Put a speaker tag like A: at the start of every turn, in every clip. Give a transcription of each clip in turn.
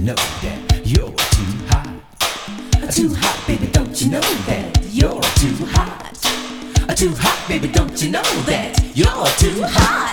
A: know that you're too hot? Too hot, baby, don't you know that you're too hot? Too hot, baby, don't you know that you're too hot?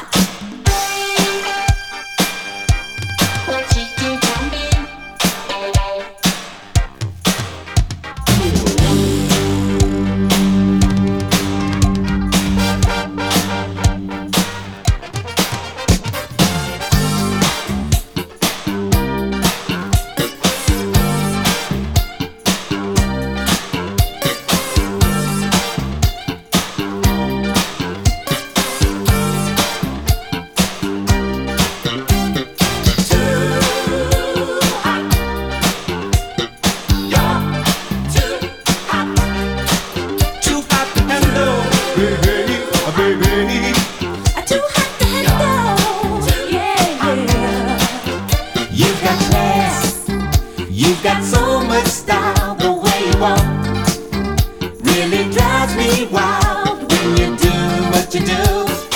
A: You've got so much style, the way you walk really drives me wild. When you do what you do,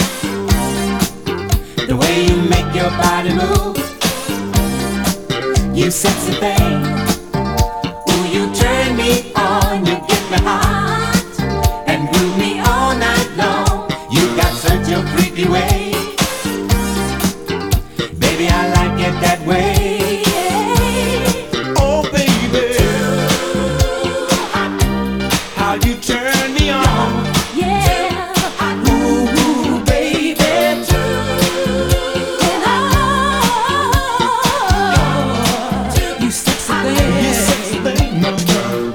A: the way you make your body move, you sexy thing. Ooh, you turn me on, you get me hot, and groove me all night long. You got such a freaky way, baby, I like it that way. You turn me on, yeah. Ooh, baby, and you sexy thing, you sexy thing, no girl.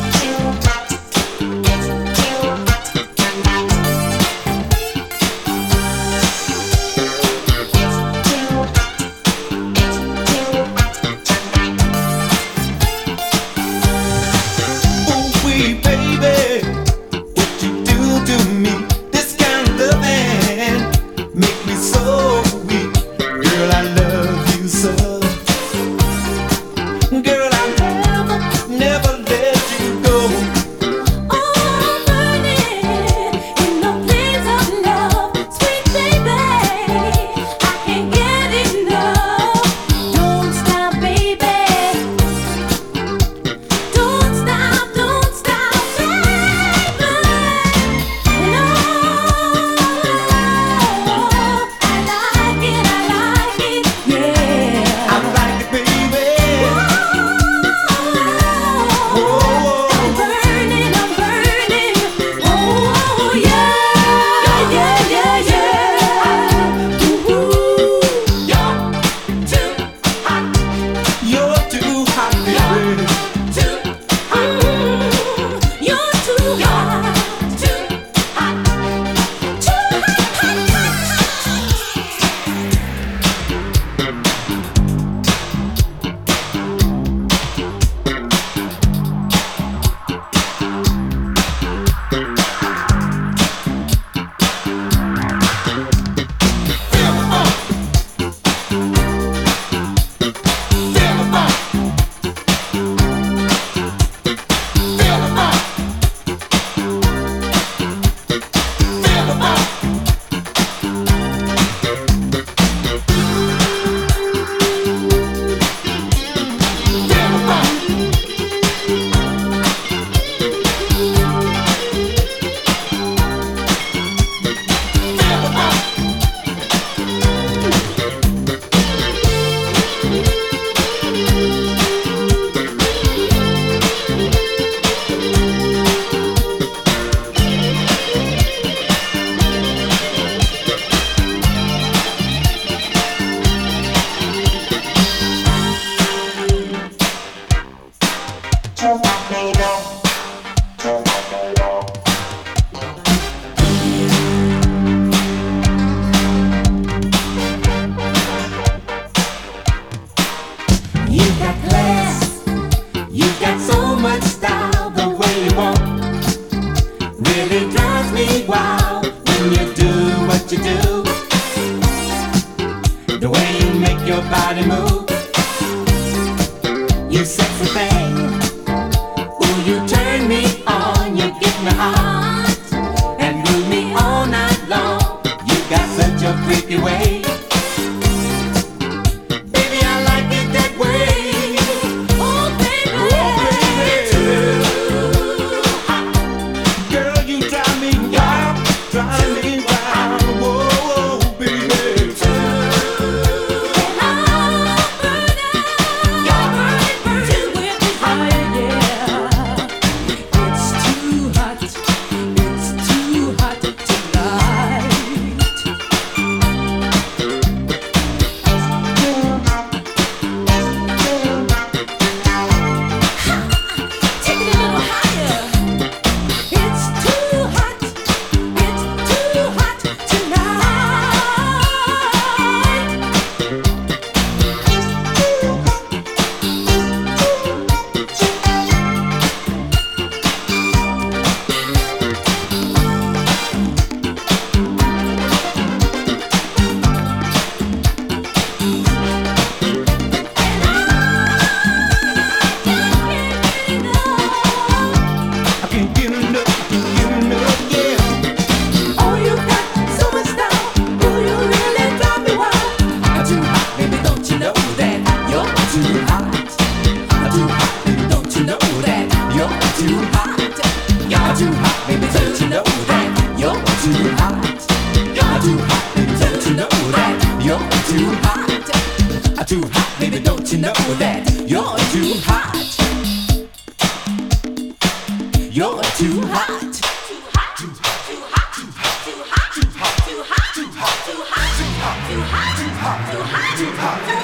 A: The way you make your body move, you sexy thing. Ooh, you turn me on, you get me hot, and groove me all night long. You got such a freaky way, baby, I like it that way. too hot, baby, don't you know that you're too hot? You're too hot, baby, don't you know that you're too hot? You're too hot, baby, don't you know that you're too hot? Too hot, baby, don't you know that you're too hot? You're too hot. Too hot, too hot, too hot, too hot, too hot, too hot, too hot, too hot, too hot, too hot, too hot, too hot, too hot.